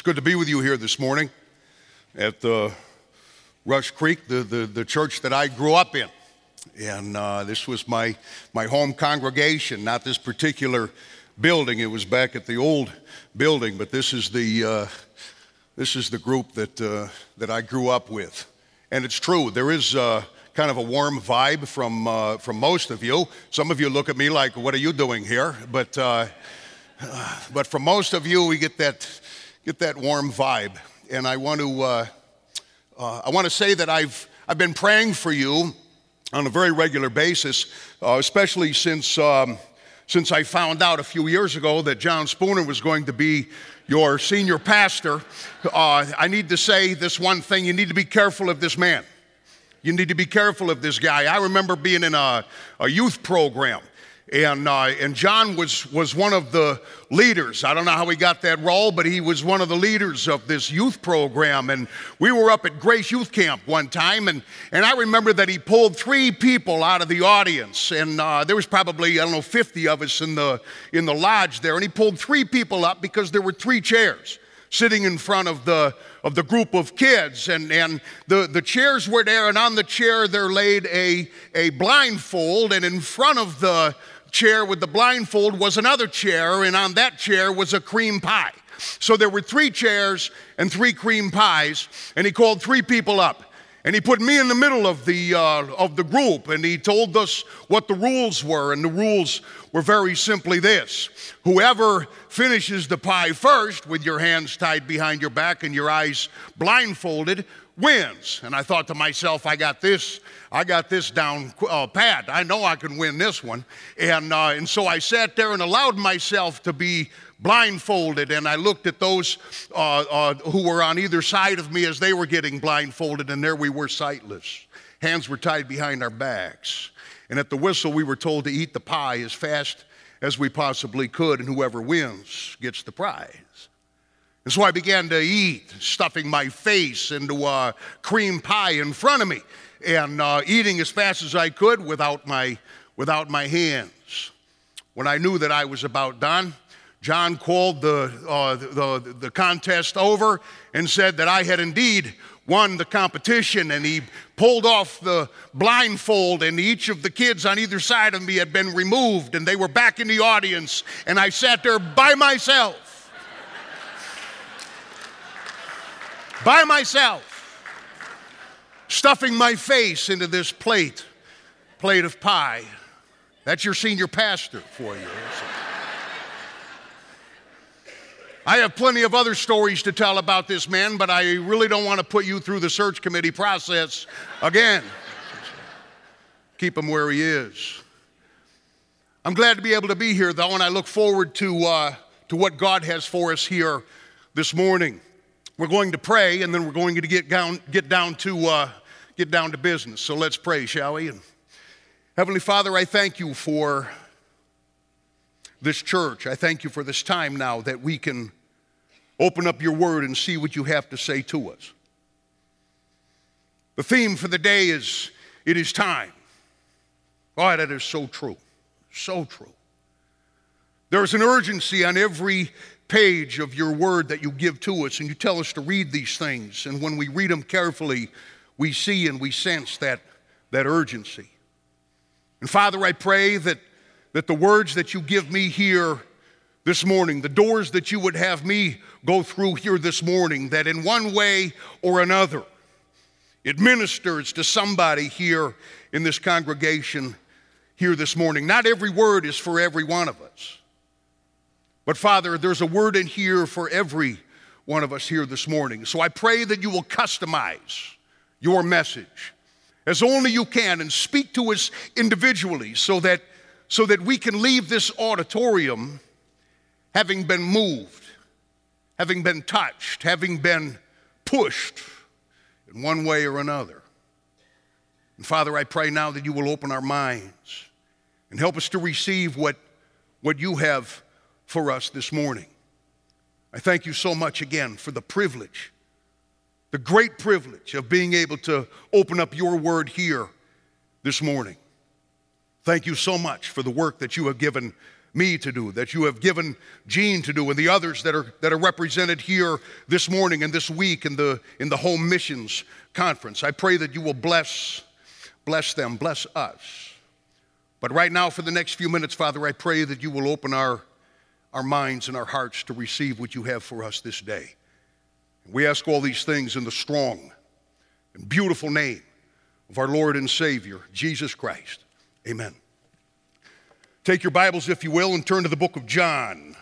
It's good to be with you here this morning at Rush Creek, the church that I grew up in. And this was my home congregation, not this particular building. It was back at the old building, but this is the group that I grew up with. And it's true, there is kind of a warm vibe from most of you. Some of you look at me like, what are you doing here? But from most of you, we get that warm vibe. And I want to say that I've been praying for you on a very regular basis, especially since I found out a few years ago that John Spooner was going to be your senior pastor. I need to say this one thing: you need to be careful of this man. You need to be careful of this guy. I remember being in a youth program, and John was one of the leaders. I don't know how he got that role, but he was one of the leaders of this youth program. And we were up at Grace Youth Camp one time, and I remember that he pulled 3 people out of the audience, and there was probably, 50 of us in the lodge there, and he pulled 3 people up because there were 3 chairs sitting in front of the group of kids, and the chairs were there, and on the chair there laid a blindfold, and in front of the chair with the blindfold was another chair, and on that chair was a cream pie. So there were 3 chairs and 3 cream pies, and he called 3 people up. And he put me in the middle of the group, and he told us what the rules were. And the rules were very simply this: whoever finishes the pie first, with your hands tied behind your back and your eyes blindfolded, wins. And I thought to myself, I got this down pat. I know I can win this one. And so I sat there and allowed myself to be blindfolded, and I looked at those who were on either side of me as they were getting blindfolded, and there we were, sightless. Hands were tied behind our backs, and at the whistle we were told to eat the pie as fast as we possibly could, and whoever wins gets the prize. And so I began to eat, stuffing my face into a cream pie in front of me, and eating as fast as I could without my hands. When I knew that I was about done, John called the contest over and said that I had indeed won the competition, and he pulled off the blindfold, and each of the kids on either side of me had been removed, and they were back in the audience, and I sat there by myself. By myself, stuffing my face into this plate of pie. That's your senior pastor for you. I have plenty of other stories to tell about this man, but I really don't want to put you through the search committee process again. Keep him where he is. I'm glad to be able to be here, though, and I look forward to what God has for us here this morning. We're going to pray, and then we're going to get down to business. So let's pray, shall we? And Heavenly Father, I thank you for this church. I thank you for this time now that we can open up your word and see what you have to say to us. The theme for the day is, it is time. Oh, that is so true. So true. There is an urgency on every page of your word that you give to us, and you tell us to read these things. And when we read them carefully, we see and we sense that urgency. And Father, I pray that the words that you give me here this morning, the doors that you would have me go through here this morning, that in one way or another, it ministers to somebody here in this congregation here this morning. Not every word is for every one of us. But Father, there's a word in here for every one of us here this morning. So I pray that you will customize your message as only you can and speak to us individually so that we can leave this auditorium having been moved, having been touched, having been pushed in one way or another. And Father, I pray now that you will open our minds and help us to receive what you have for us this morning. I thank you so much again for the privilege, the great privilege of being able to open up your word here this morning. Thank you so much for the work that you have given me to do, that you have given Gene to do, and the others that are represented here this morning and this week in the Home Missions Conference. I pray that you will bless them, bless us. But right now, for the next few minutes, Father, I pray that you will open our minds and our hearts to receive what you have for us this day. We ask all these things in the strong and beautiful name of our Lord and Savior, Jesus Christ. Amen. Take your Bibles, if you will, and turn to the book of John.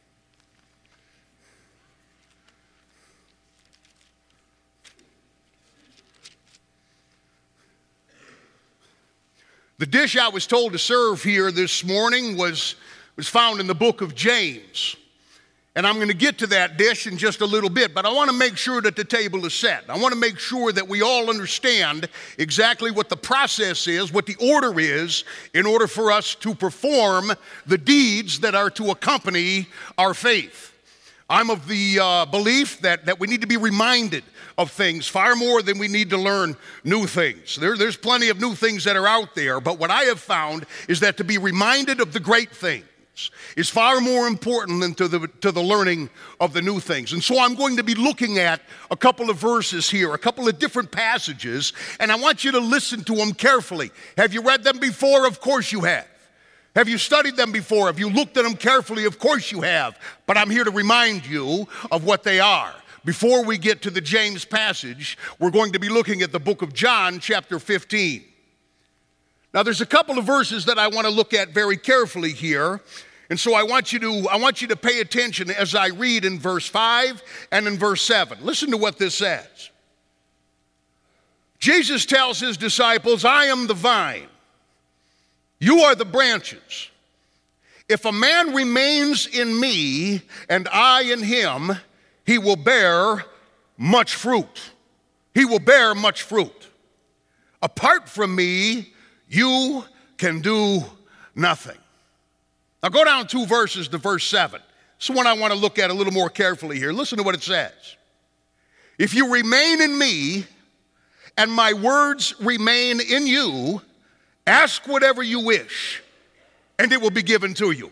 The dish I was told to serve here this morning was found in the book of James. And I'm going to get to that dish in just a little bit, but I want to make sure that the table is set. I want to make sure that we all understand exactly what the process is, what the order is, in order for us to perform the deeds that are to accompany our faith. I'm of the belief that we need to be reminded of things far more than we need to learn new things. There's plenty of new things that are out there, but what I have found is that to be reminded of the great things is far more important than to the learning of the new things. And so I'm going to be looking at a couple of verses here, a couple of different passages, and I want you to listen to them carefully. Have you read them before? Of course you have. Have you studied them before? Have you looked at them carefully? Of course you have. But I'm here to remind you of what they are. Before we get to the James passage, we're going to be looking at the book of John, chapter 15. Now, there's a couple of verses that I want to look at very carefully here. And so I want you to pay attention as I read in verse 5 and in verse 7. Listen to what this says. Jesus tells his disciples, I am the vine. You are the branches. If a man remains in me and I in him, he will bear much fruit. He will bear much fruit. Apart from me, you can do nothing. Now go down 2 verses to verse 7. This is one I want to look at a little more carefully here. Listen to what it says. If you remain in me and my words remain in you, ask whatever you wish and it will be given to you.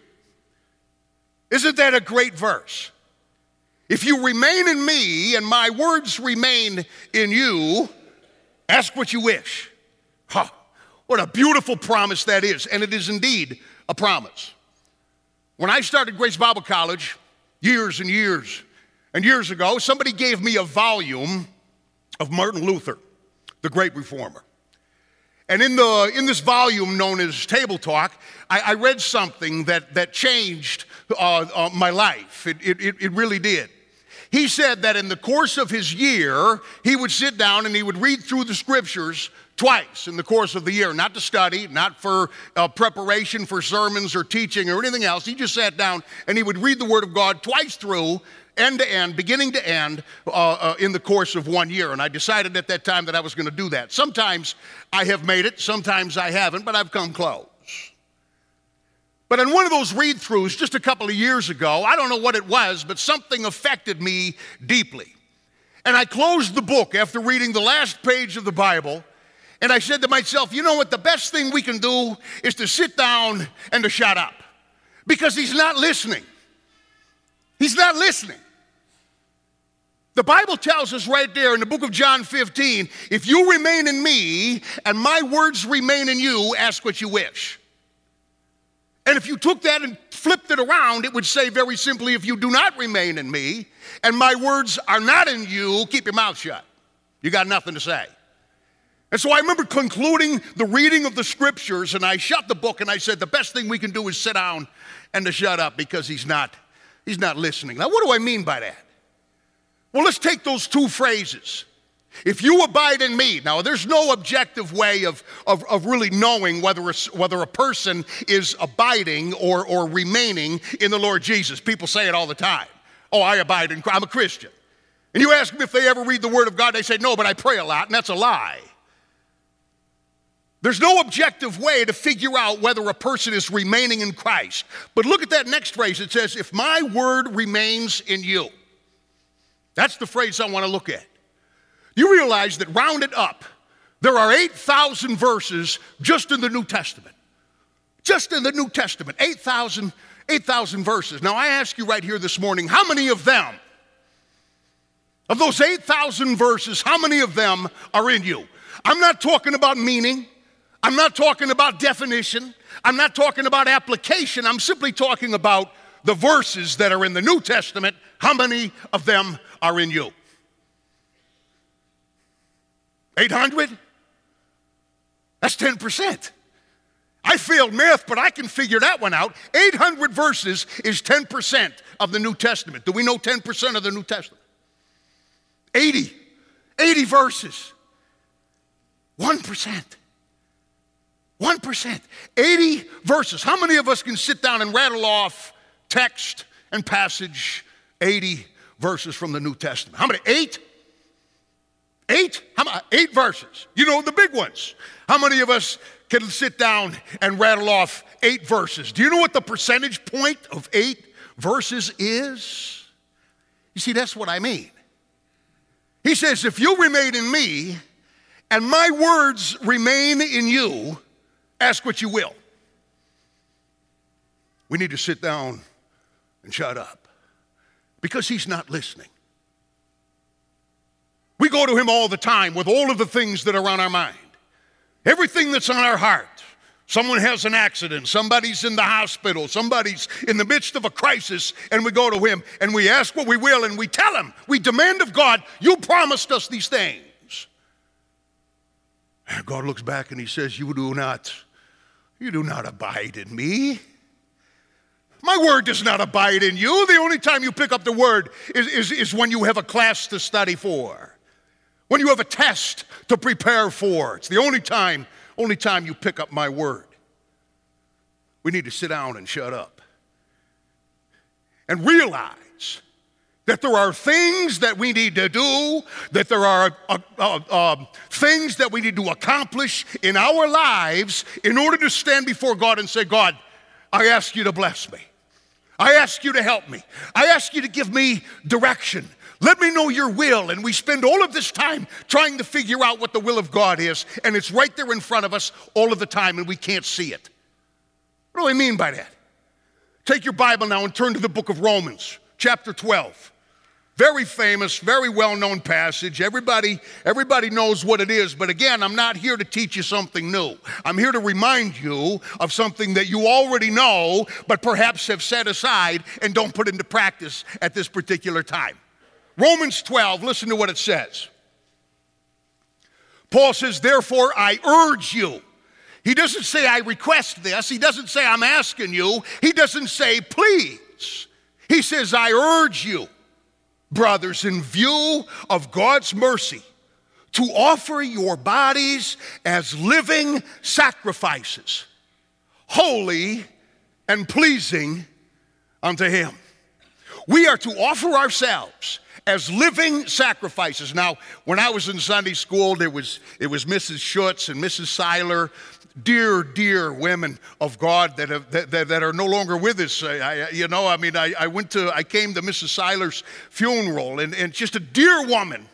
Isn't that a great verse? If you remain in me and my words remain in you, ask what you wish. Huh, what a beautiful promise that is, and it is indeed a promise. When I started Grace Bible College years and years and years ago, somebody gave me a volume of Martin Luther, the great reformer. And in this volume known as Table Talk, I read something that changed my life. It really did. He said that in the course of his year, he would sit down and he would read through the scriptures twice in the course of the year, not to study, not for preparation for sermons or teaching or anything else. He just sat down and he would read the Word of God twice through, end to end, beginning to end, in the course of 1 year. And I decided at that time that I was going to do that. Sometimes I have made it, sometimes I haven't, but I've come close. But in one of those read-throughs just a couple of years ago, I don't know what it was, but something affected me deeply. And I closed the book after reading the last page of the Bible, and I said to myself, you know what, the best thing we can do is to sit down and to shut up. Because he's not listening. He's not listening. The Bible tells us right there in the book of John 15, if you remain in me and my words remain in you, ask what you wish. And if you took that and flipped it around, it would say very simply, if you do not remain in me and my words are not in you, keep your mouth shut. You got nothing to say. And so I remember concluding the reading of the scriptures, and I shut the book and I said, the best thing we can do is sit down and to shut up because he's not listening. Now, what do I mean by that? Well, let's take those 2 phrases. If you abide in me. Now, there's no objective way of really knowing whether a person is abiding or remaining in the Lord Jesus. People say it all the time. Oh, I abide in Christ. I'm a Christian. And you ask them if they ever read the Word of God, they say, no, but I pray a lot, and that's a lie. There's no objective way to figure out whether a person is remaining in Christ. But look at that next phrase. It says, if my word remains in you. That's the phrase I want to look at. You realize that rounded up, there are 8,000 verses just in the New Testament. Just in the New Testament, 8,000 8,000 verses. Now I ask you right here this morning, how many of them, of those 8,000 verses, how many of them are in you? I'm not talking about meaning. I'm not talking about definition. I'm not talking about application. I'm simply talking about the verses that are in the New Testament. How many of them are in you? 800? That's 10%. I failed math, but I can figure that one out. 800 verses is 10% of the New Testament. Do we know 10% of the New Testament? 80 verses. 1%. 1%. 80 verses. How many of us can sit down and rattle off text and passage 80 verses from the New Testament? How many? 8? 8? How many? 8 verses. You know, the big ones. How many of us can sit down and rattle off 8 verses? Do you know what the percentage point of 8 verses is? You see, that's what I mean. He says, if you remain in me and my words remain in you, ask what you will. We need to sit down and shut up because he's not listening. We go to him all the time with all of the things that are on our mind, everything that's on our heart. Someone has an accident, somebody's in the hospital, somebody's in the midst of a crisis, and we go to him and we ask what we will and we tell him, we demand of God, you promised us these things. And God looks back and he says, you do not abide in me. My word does not abide in you. The only time you pick up the word is when you have a class to study for, when you have a test to prepare for. It's the only time you pick up my word. We need to sit down and shut up and realize that there are things that we need to do, that there are things that we need to accomplish in our lives in order to stand before God and say, God, I ask you to bless me. I ask you to help me. I ask you to give me direction. Let me know your will. And we spend all of this time trying to figure out what the will of God is, and it's right there in front of us all of the time, and we can't see it. What do I mean by that? Take your Bible now and turn to the book of Romans, chapter 12. Very famous, very well-known passage. Everybody knows what it is. But again, I'm not here to teach you something new. I'm here to remind you of something that you already know, but perhaps have set aside and don't put into practice at this particular time. Romans 12, listen to what it says. Paul says, therefore, I urge you. He doesn't say, I request this. He doesn't say, I'm asking you. He doesn't say, please. He says, I urge you, brothers, in view of God's mercy, to offer your bodies as living sacrifices, holy and pleasing unto him. We are to offer ourselves as living sacrifices. Now, when I was in Sunday school, it was Mrs. Schutz and Mrs. Seiler, dear women of God that are no longer with us. I came to Mrs. Seiler's funeral, and just a dear woman.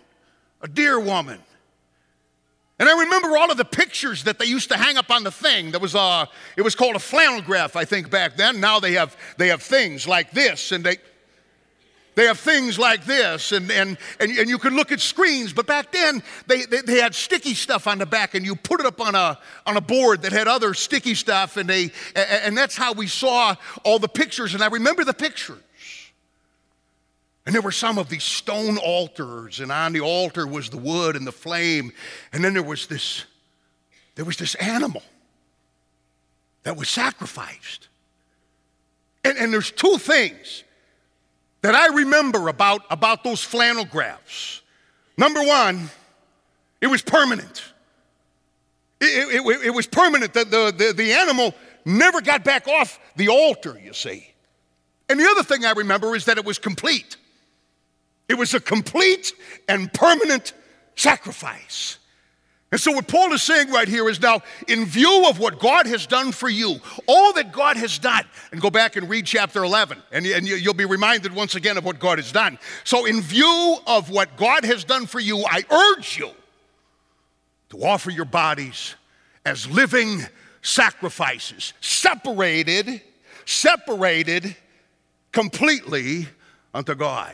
And I remember all of the pictures that they used to hang up on the thing. It was called a flannel graph, I think, back then. Now they have things like this, and they have things like this, and you can look at screens, but back then they had sticky stuff on the back, and you put it up on a board that had other sticky stuff, and that's how we saw all the pictures. And I remember the pictures. And there were some of these stone altars, and on the altar was the wood and the flame, and then there was this animal that was sacrificed. And there's two things that I remember about those flannel graphs. Number one, it was permanent. It was permanent. The animal never got back off the altar, you see. And the other thing I remember is that it was complete. It was a complete and permanent sacrifice. And so what Paul is saying right here is, now, in view of what God has done for you, all that God has done, and go back and read chapter 11, and you'll be reminded once again of what God has done. So in view of what God has done for you, I urge you to offer your bodies as living sacrifices, separated separated completely unto God.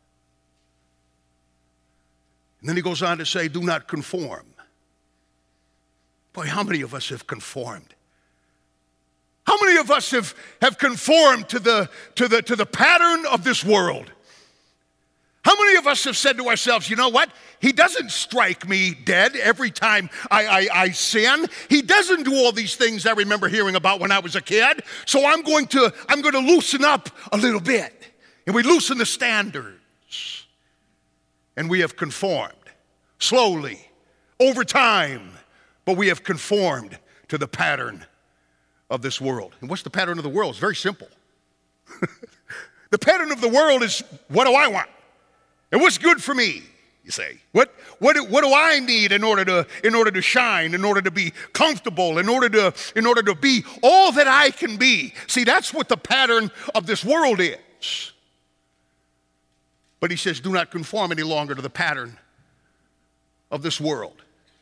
And then he goes on to say, do not conform. Boy, how many of us have conformed? How many of us have conformed to the pattern of this world? How many of us have said to ourselves, you know what? He doesn't strike me dead every time I sin. He doesn't do all these things I remember hearing about when I was a kid. So I'm going to loosen up a little bit. And we loosen the standards. And we have conformed slowly, over time, but we have conformed to the pattern of this world. And what's the pattern of the world? It's very simple. The pattern of the world is, what do I want? And what's good for me, you say? What do I need in order to shine, in order to be comfortable, in order to be all that I can be? See, that's what the pattern of this world is. But he says, do not conform any longer to the pattern of this world,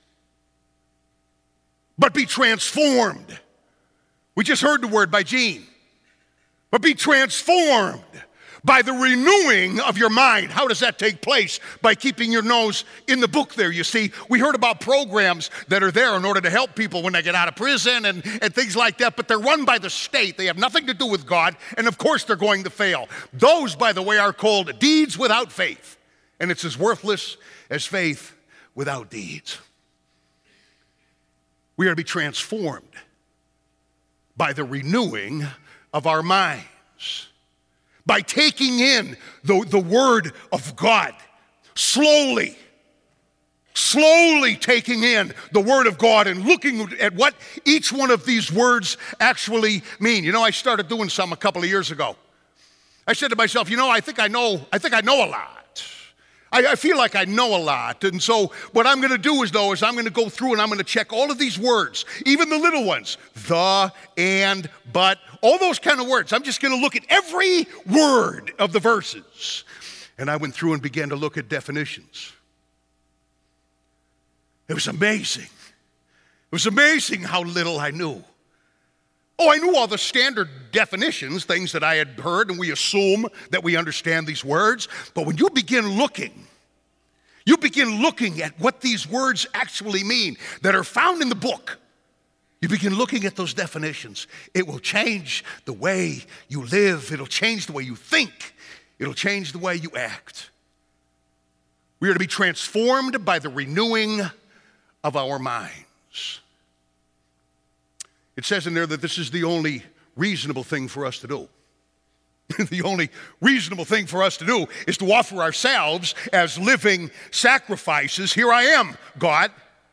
but be transformed. We just heard the word by Gene. But be transformed by the renewing of your mind. How does that take place? By keeping your nose in the book there. You see, we heard about programs that are there in order to help people when they get out of prison and things like that, but they're run by the state. They have nothing to do with God, and of course they're going to fail. Those, by the way, are called deeds without faith, and it's as worthless as faith without deeds. We are to be transformed by the renewing of our minds, by taking in the Word of God, slowly taking in the Word of God and looking at what each one of these words actually mean. You know, I started doing some a couple of years ago. I said to myself, you know, I think I know a lot. I feel like I know a lot. And so what I'm going to do is I'm going to go through and I'm going to check all of these words, even the little ones, the, and, but, all those kind of words. I'm just going to look at every word of the verses. And I went through and began to look at definitions. It was amazing. It was amazing how little I knew. Oh, I knew all the standard definitions, things that I had heard, and we assume that we understand these words. But when you begin looking at what these words actually mean that are found in the book, you begin looking at those definitions. It will change the way you live. It'll change the way you think. It'll change the way you act. We are to be transformed by the renewing of our minds. It says in there that this is the only reasonable thing for us to do. The only reasonable thing for us to do is to offer ourselves as living sacrifices. Here I am, God,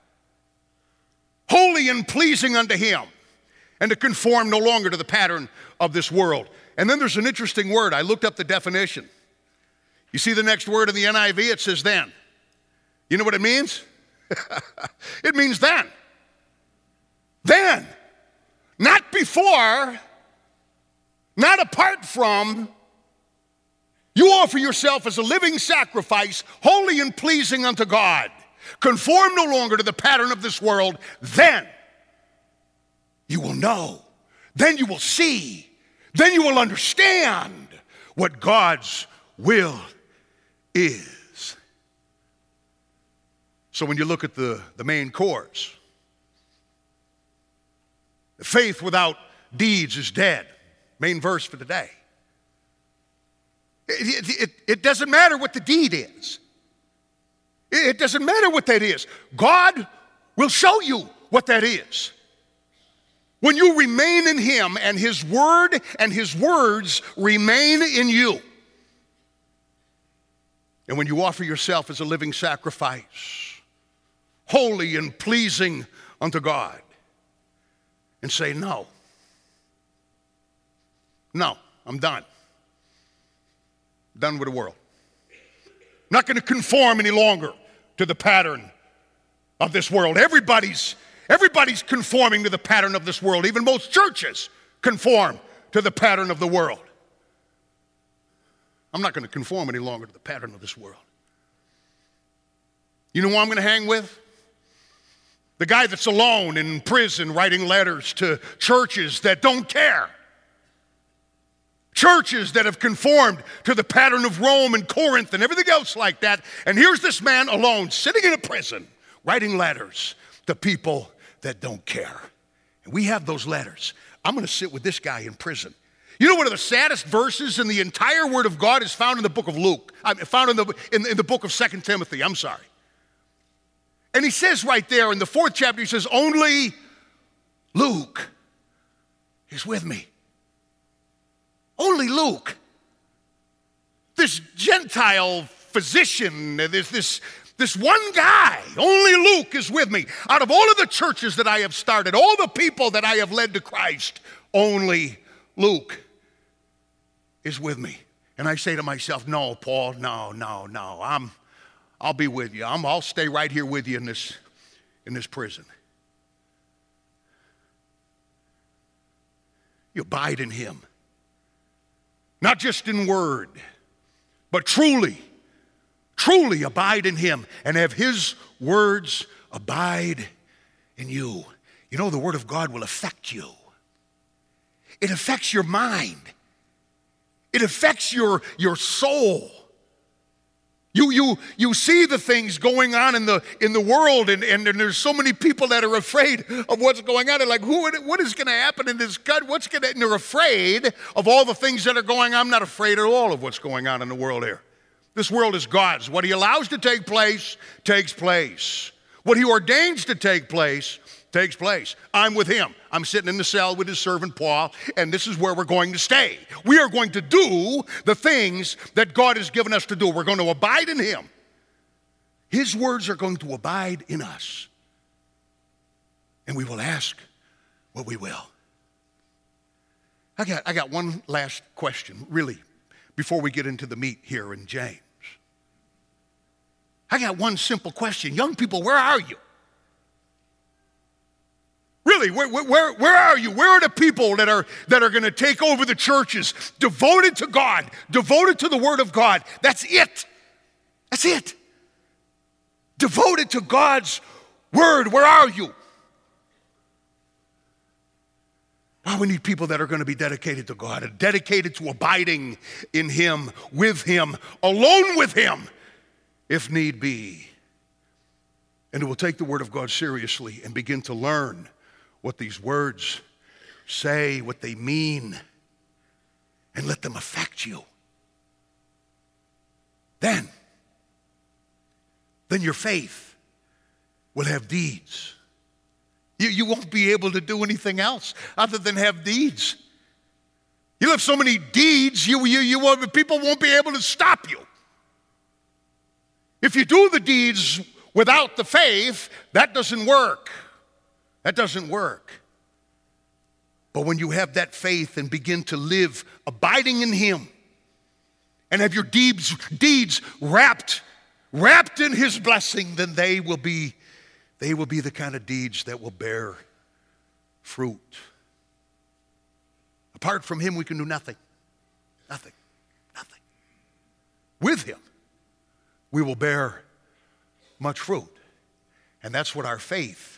holy and pleasing unto Him, and to conform no longer to the pattern of this world. And then there's an interesting word. I looked up the definition. You see the next word in the NIV? It says then. You know what it means? It means then. Then. Not before, not apart from. You offer yourself as a living sacrifice, holy and pleasing unto God. Conform no longer to the pattern of this world. Then you will know. Then you will see. Then you will understand what God's will is. So when you look at the main course, faith without deeds is dead. Main verse for today. It doesn't matter what the deed is. It doesn't matter what that is. God will show you what that is. When you remain in Him and His Word and His words remain in you. And when you offer yourself as a living sacrifice, holy and pleasing unto God, and say, no, I'm done. Done with the world. Not going to conform any longer to the pattern of this world. Everybody's conforming to the pattern of this world. Even most churches conform to the pattern of the world. I'm not going to conform any longer to the pattern of this world. You know who I'm going to hang with? The guy that's alone in prison writing letters to churches that don't care. Churches that have conformed to the pattern of Rome and Corinth and everything else like that. And here's this man alone, sitting in a prison, writing letters to people that don't care. And we have those letters. I'm going to sit with this guy in prison. You know, one of the saddest verses in the entire Word of God is found in the book of Luke. Found in the book of 2 Timothy, I'm sorry. And he says right there in the 4th chapter, he says, only Luke is with me. Only Luke. This Gentile physician, this one guy, only Luke is with me. Out of all of the churches that I have started, all the people that I have led to Christ, only Luke is with me. And I say to myself, no, Paul, no. I'll be with you. I'll stay right here with you in this prison. You abide in him. Not just in word, but truly abide in him and have his words abide in you. You know, the word of God will affect you. It affects your mind. It affects your soul. You see the things going on in the world, and there's so many people that are afraid of what's going on. They're like, what is going to happen in this country? And they're afraid of all the things that are going on. I'm not afraid at all of what's going on in the world here. This world is God's. What he allows to take place, takes place. What he ordains to take place, takes place. I'm with him. I'm sitting in the cell with his servant Paul, and this is where we're going to stay. We are going to do the things that God has given us to do. We're going to abide in him. His words are going to abide in us. And we will ask what we will. I got one last question, really, before we get into the meat here in James. I got one simple question. Young people, where are you? Really, where are you? Where are the people that are going to take over the churches, devoted to God, devoted to the Word of God? That's it. That's it. Devoted to God's Word. Where are you? Now we need people that are going to be dedicated to God, and dedicated to abiding in him, with him, alone with him, if need be. And who will take the Word of God seriously and begin to learn what these words say, what they mean, and let them affect you. Then your faith will have deeds. You won't be able to do anything else other than have deeds. You have so many deeds, people won't be able to stop you. If you do the deeds without the faith, that doesn't work. That doesn't work. But when you have that faith and begin to live abiding in him and have your deeds wrapped in his blessing, then they will be the kind of deeds that will bear fruit. Apart from him, we can do nothing. Nothing. Nothing. With him, we will bear much fruit. And that's what our faith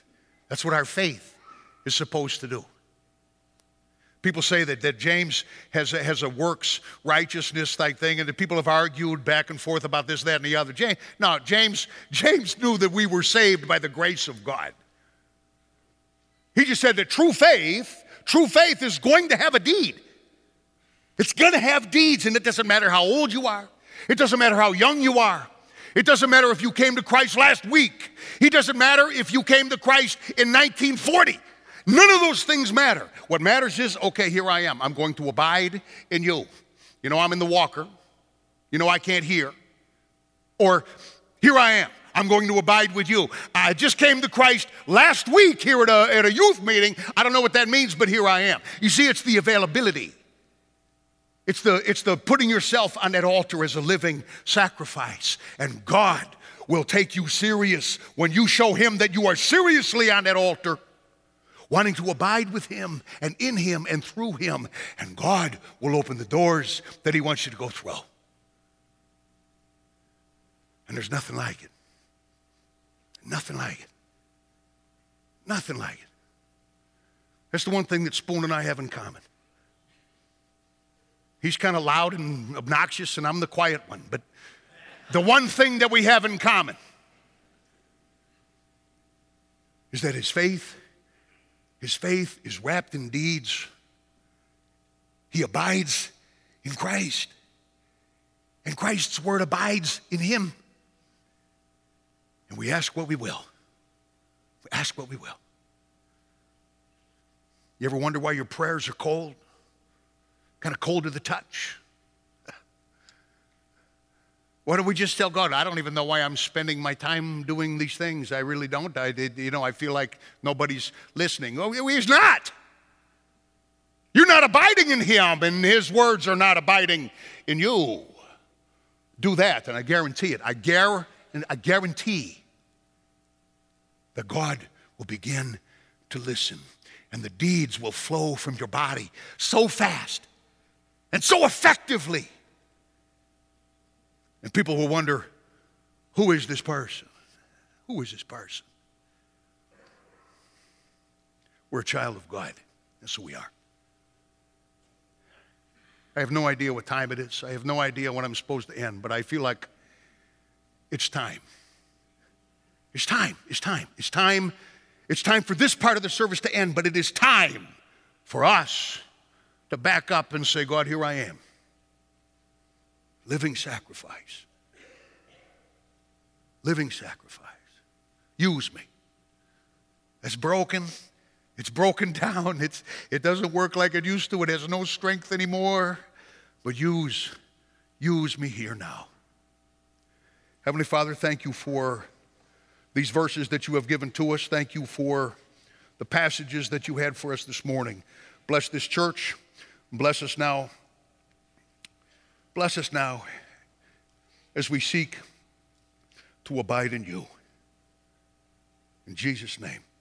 is supposed to do. People say that James has a works righteousness type thing, and the people have argued back and forth about this, that, and the other. James knew that we were saved by the grace of God. He just said that true faith is going to have a deed. It's going to have deeds, and it doesn't matter how old you are. It doesn't matter how young you are. It doesn't matter if you came to Christ last week. It doesn't matter if you came to Christ in 1940. None of those things matter. What matters is, okay, here I am. I'm going to abide in you. You know, I'm in the walker. You know, I can't hear. Or, here I am. I'm going to abide with you. I just came to Christ last week here at a youth meeting. I don't know what that means, but here I am. You see, it's the availability. It's the putting yourself on that altar as a living sacrifice. And God will take you serious when you show him that you are seriously on that altar, wanting to abide with him and in him and through him. And God will open the doors that he wants you to go through. And there's nothing like it. Nothing like it. Nothing like it. That's the one thing that Spoon and I have in common. He's kind of loud and obnoxious, and I'm the quiet one. But the one thing that we have in common is that his faith is wrapped in deeds. He abides in Christ, and Christ's word abides in him. And we ask what we will. We ask what we will. You ever wonder why your prayers are cold? Kind of cold to the touch. Why don't we just tell God, I don't even know why I'm spending my time doing these things. I really don't. I feel like nobody's listening. Oh, he's not. You're not abiding in him, and his words are not abiding in you. Do that, and I guarantee it. I guarantee that God will begin to listen, and the deeds will flow from your body so fast and so effectively. And people will wonder, who is this person? Who is this person? We're a child of God. That's who we are. I have no idea what time it is. I have no idea when I'm supposed to end, but I feel like it's time. It's time. It's time. It's time. It's time for this part of the service to end, but it is time for us to back up and say, God, here I am. Living sacrifice. Living sacrifice. Use me. It's broken. It's broken down. It doesn't work like it used to. It has no strength anymore. But use me here now. Heavenly Father, thank you for these verses that you have given to us. Thank you for the passages that you had for us this morning. Bless this church. Bless us now. Bless us now as we seek to abide in you. In Jesus' name.